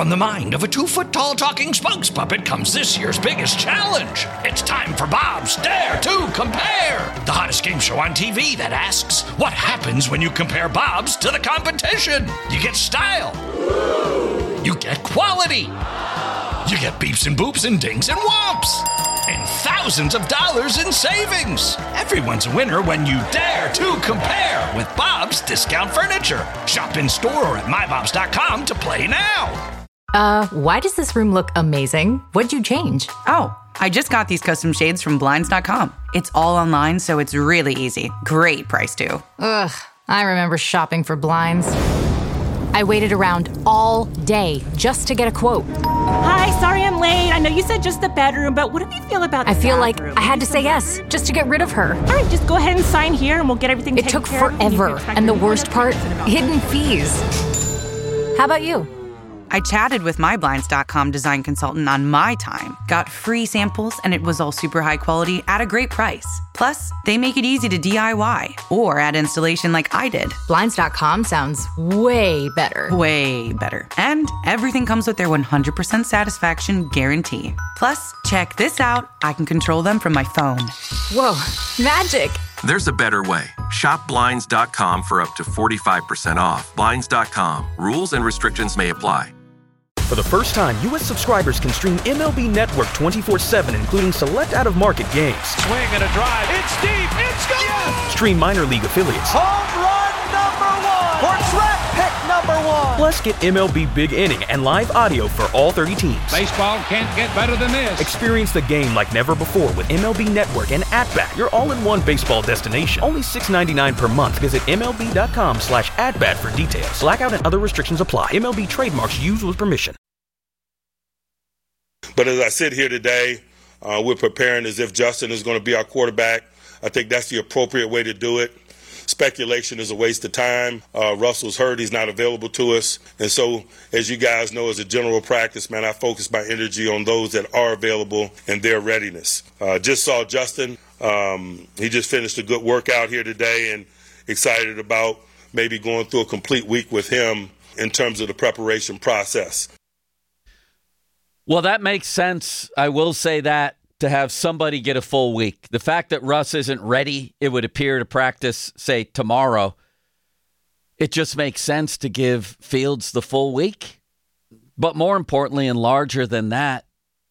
From the mind of a 2-foot-tall talking spokes puppet comes this year's biggest challenge. It's time for Bob's Dare to Compare, the hottest game show on TV that asks, what happens when you compare Bob's to the competition? You get style. You get quality. You get beeps and boops and dings and whomps. And thousands of dollars in savings. Everyone's a winner when you dare to compare with Bob's Discount Furniture. Shop in store or at mybobs.com to play now. Why does this room look amazing? What'd you change? Oh, I just got these custom shades from Blinds.com. It's all online, so it's really easy. Great price, too. Ugh, I remember shopping for blinds. I waited around all day just to get a quote. Hi, sorry I'm late. I know you said just the bedroom, but what do you feel about the I feel bathroom? like I had to say yes just to get rid of her. All right, just go ahead and sign here and we'll get everything It taken took care of. forever, and the worst part, hidden fees. How about you? I chatted with my Blinds.com design consultant on my time, got free samples, and it was all super high quality at a great price. Plus, they make it easy to DIY or add installation like I did. Blinds.com sounds way better. Way better. And everything comes with their 100% satisfaction guarantee. Plus, check this out. I can control them from my phone. Whoa, magic. There's a better way. Shop Blinds.com for up to 45% off. Blinds.com. Rules and restrictions may apply. For the first time, U.S. subscribers can stream MLB Network 24/7, including select out-of-market games. Swing and a drive. It's deep. It's gone. Yes. Stream minor league affiliates. Home run number 1. Or draft pick number 1. Plus, get MLB Big Inning and live audio for all 30 teams. Baseball can't get better than this. Experience the game like never before with MLB Network and At-Bat, your all-in-one baseball destination. Only $6.99 per month. Visit MLB.com/AtBat for details. Blackout and other restrictions apply. MLB trademarks used with permission. But as I sit here today, we're preparing as if Justin is going to be our quarterback. I think that's the appropriate way to do it. Speculation is a waste of time. Russell's hurt. He's not available to us. And so, as you guys know, as a general practice, man, I focus my energy on those that are available and their readiness. Just saw Justin. He just finished a good workout here today and excited about maybe going through a complete week with him in terms of the preparation process. Well, that makes sense. I will say that, to have somebody get a full week. The fact that Russ isn't ready, it would appear, to practice, say, tomorrow, it just makes sense to give Fields the full week. But more importantly and larger than that,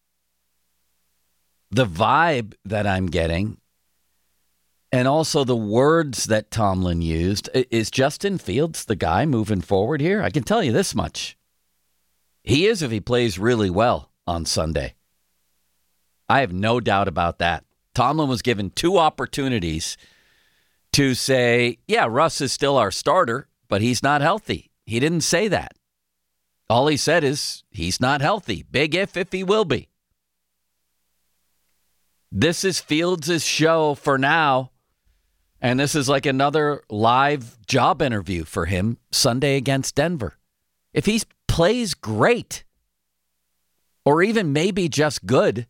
the vibe that I'm getting and also the words that Tomlin used, is Justin Fields the guy moving forward here? I can tell you this much. He is if he plays really well on Sunday. I have no doubt about that. Tomlin was given 2 opportunities to say, yeah, Russ is still our starter, but he's not healthy. He didn't say that. All he said is he's not healthy. Big if he will be. This is Fields' show for now, and this is like another live job interview for him Sunday against Denver. If he plays great, or even maybe just good,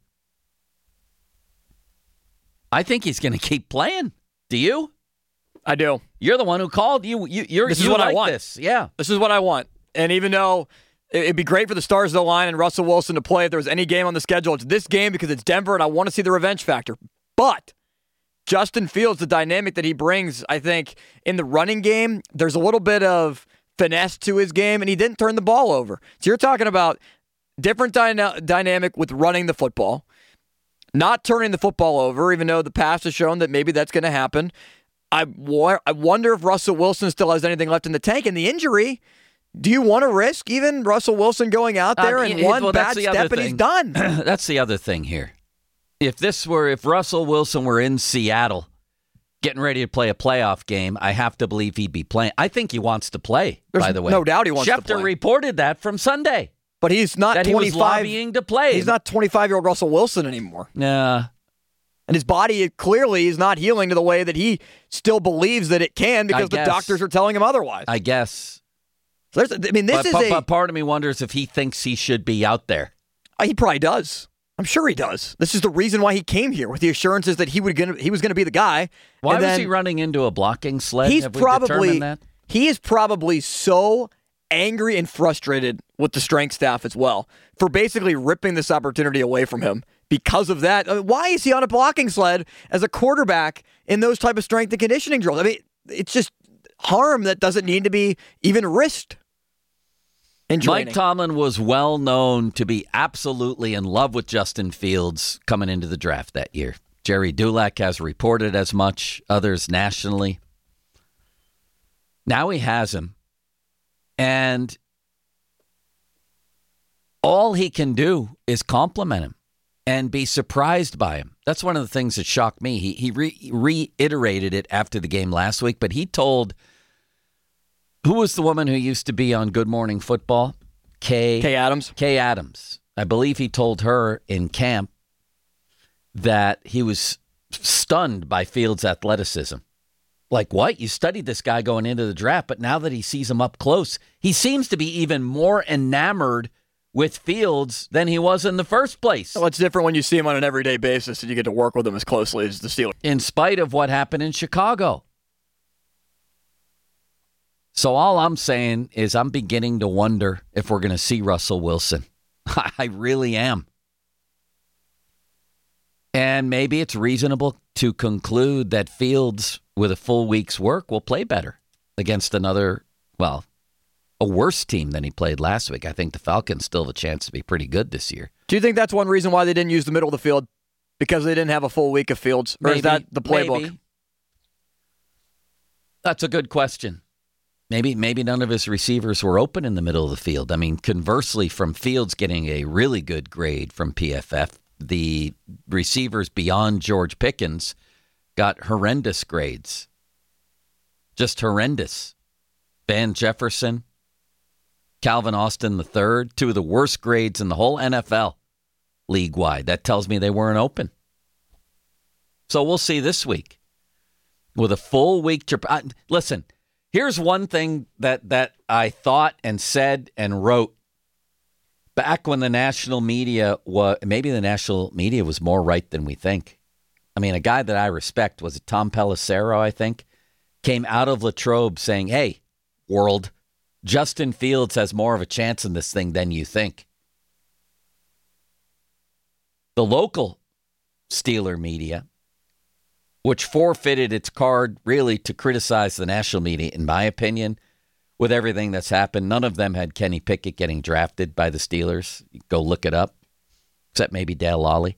I think he's going to keep playing. Do you? I do. You're the one who called. This is what I want. This. Yeah. This is what I want. And even though it'd be great for the Stars of the line and Russell Wilson to play if there was any game on the schedule, it's this game because it's Denver and I want to see the revenge factor. But Justin Fields, the dynamic that he brings, I think, in the running game, there's a little bit of finesse to his game, and he didn't turn the ball over. So you're talking about different dynamic with running the football, not turning the football over, even though the past has shown that maybe that's going to happen. I wonder if Russell Wilson still has anything left in the tank. And the injury, do you want to risk even Russell Wilson going out there and one bad step and he's done? That's the other thing here. If Russell Wilson were in Seattle getting ready to play a playoff game, I have to believe he'd be playing. I think he wants to play, by the way. No doubt he wants to play. Schefter reported that from Sunday. But he's not 25. He was lobbying to play. He's not 25-year-old Russell Wilson anymore. Nah. And his body clearly is not healing to the way that he still bells that it can because the doctors are telling him otherwise. I guess. So but part of me wonders if he thinks he should be out there. He probably does. I'm sure he does. This is the reason why he came here, with the assurances that he was going to be the guy. Why was he running into a blocking sled? He is probably so angry and frustrated with the strength staff as well for basically ripping this opportunity away from him because of that. I mean, why is he on a blocking sled as a quarterback in those type of strength and conditioning drills? I mean, it's just harm that doesn't need to be even risked. Mike Tomlin was well known to be absolutely in love with Justin Fields coming into the draft that year. Jerry Dulac has reported as much, others nationally. Now he has him. And all he can do is compliment him and be surprised by him. That's one of the things that shocked me. He reiterated it after the game last week, but he told, who was the woman who used to be on Good Morning Football? Kay Adams. Kay Adams. I believe he told her in camp that he was stunned by Fields' athleticism. Like, what? You studied this guy going into the draft, but now that he sees him up close, he seems to be even more enamored with Fields than he was in the first place. Well, it's different when you see him on an everyday basis and you get to work with him as closely as the Steelers. In spite of what happened in Chicago. So all I'm saying is I'm beginning to wonder if we're going to see Russell Wilson. I really am. And maybe it's reasonable to conclude that Fields, with a full week's work, will play better against another, well, a worse team than he played last week. I think the Falcons still have a chance to be pretty good this year. Do you think that's one reason why they didn't use the middle of the field? Because they didn't have a full week of Fields? Or is that the playbook? Maybe. That's a good question. Maybe none of his receivers were open in the middle of the field. I mean, conversely, from Fields getting a really good grade from PFF, the receivers beyond George Pickens got horrendous grades. Just horrendous. Van Jefferson, Calvin Austin III, two of the worst grades in the whole NFL league-wide. That tells me they weren't open. So we'll see this week. With a full week to... listen, here's one thing that I thought and said and wrote back when the national media was... Maybe the national media was more right than we think. I mean, a guy that I respect, was it Tom Pelissero, I think, came out of Latrobe saying, hey, world, Justin Fields has more of a chance in this thing than you think. The local Steeler media, which forfeited its card really to criticize the national media, in my opinion, with everything that's happened, none of them had Kenny Pickett getting drafted by the Steelers. Go look it up, except maybe Dale Lally.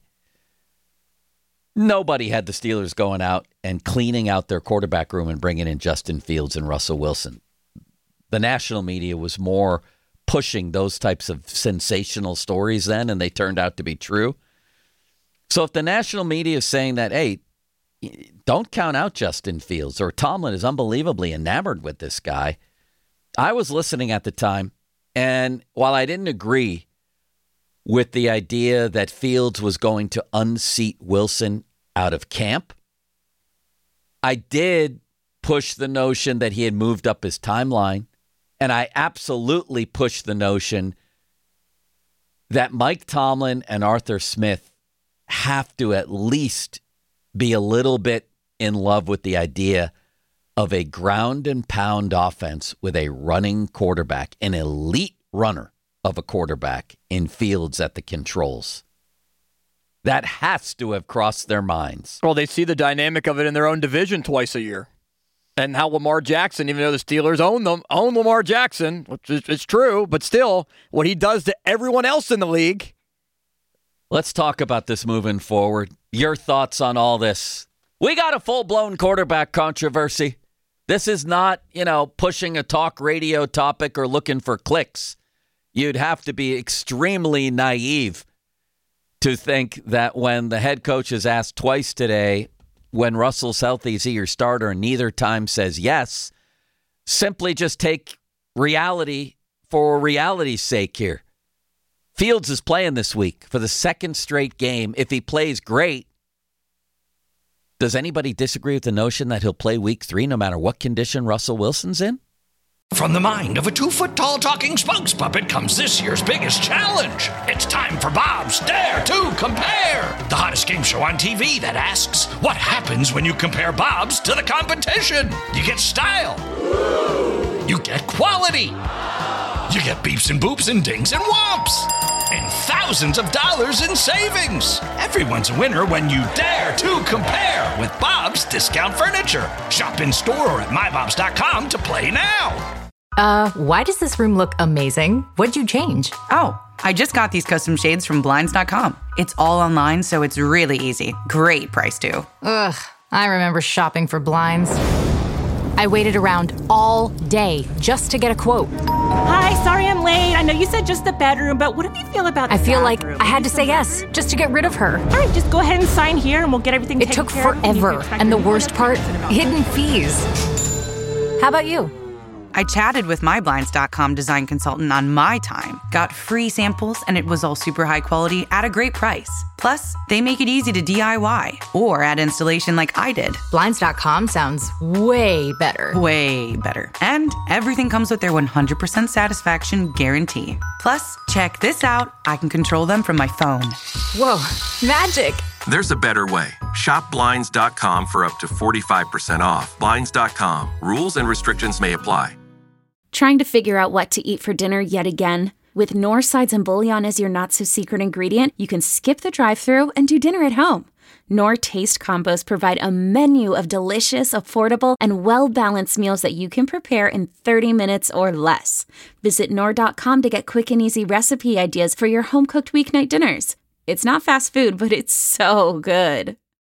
Nobody had the Steelers going out and cleaning out their quarterback room and bringing in Justin Fields and Russell Wilson. The national media was more pushing those types of sensational stories then, and they turned out to be true. So if the national media is saying that, hey, don't count out Justin Fields, or Tomlin is unbelievably enamored with this guy, I was listening at the time, and while I didn't agree with the idea that Fields was going to unseat Wilson out of camp, I did push the notion that he had moved up his timeline, and I absolutely pushed the notion that Mike Tomlin and Arthur Smith have to at least be a little bit in love with the idea of a ground and pound offense with a running quarterback, an elite runner of a quarterback in Fields at the controls. That has to have crossed their minds. Well, they see the dynamic of it in their own division twice a year. And how Lamar Jackson, even though the Steelers own Lamar Jackson, which is true, but still, what he does to everyone else in the league. Let's talk about this moving forward. Your thoughts on all this. We got a full-blown quarterback controversy. This is not, pushing a talk radio topic or looking for clicks. You'd have to be extremely naive to think that when the head coach is asked twice today, when Russell's healthy, is he your starter, and neither time says yes, simply just take reality for reality's sake here. Fields is playing this week for the second straight game. If he plays great, does anybody disagree with the notion that he'll play week 3 no matter what condition Russell Wilson's in? From the mind of a 2-foot-tall talking spokes puppet comes this year's biggest challenge. It's time for Bob's Dare to Compare, the hottest game show on TV that asks, what happens when you compare Bob's to the competition? You get style. You get quality. You get beeps and boops and dings and whomps. And thousands of dollars in savings. Everyone's a winner when you dare to compare with Bob's Discount Furniture. Shop in store or at mybobs.com to play now. Why does this room look amazing? What'd you change? Oh, I just got these custom shades from Blinds.com. It's all online, so it's really easy. Great price, too. Ugh, I remember shopping for blinds. I waited around all day just to get a quote. Hi, sorry I'm late. I know you said just the bedroom, but what do you feel about the I feel bathroom? like I had to say yes just to get rid of her. All right, just go ahead and sign here and we'll get everything It taken took care of. forever, and the worst part, hidden fees. How about you? I chatted with my Blinds.com design consultant on my time, got free samples, and it was all super high quality at a great price. Plus, they make it easy to DIY or add installation like I did. Blinds.com sounds way better. Way better. And everything comes with their 100% satisfaction guarantee. Plus, check this out. I can control them from my phone. Whoa, magic. There's a better way. Shop Blinds.com for up to 45% off. Blinds.com. Rules and restrictions may apply. Trying to figure out what to eat for dinner yet again? With Knorr sides and bouillon as your not-so-secret ingredient, you can skip the drive-thru and do dinner at home. Knorr Taste Combos provide a menu of delicious, affordable, and well-balanced meals that you can prepare in 30 minutes or less. Visit Knorr.com to get quick and easy recipe ideas for your home-cooked weeknight dinners. It's not fast food, but it's so good.